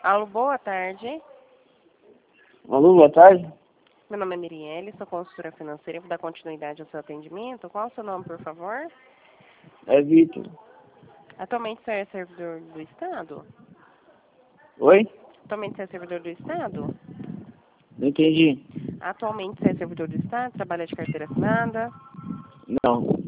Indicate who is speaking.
Speaker 1: Alô, boa tarde.
Speaker 2: Alô, boa tarde.
Speaker 1: Meu nome é Mirielle, sou consultora financeira. Vou dar continuidade ao seu atendimento. Qual é o seu nome, por favor?
Speaker 2: É Vitor.
Speaker 1: Atualmente você é servidor do Estado?
Speaker 2: Oi?
Speaker 1: Atualmente você é servidor do Estado?
Speaker 2: Não entendi.
Speaker 1: Atualmente você é servidor do Estado? Trabalha de carteira assinada?
Speaker 2: Não.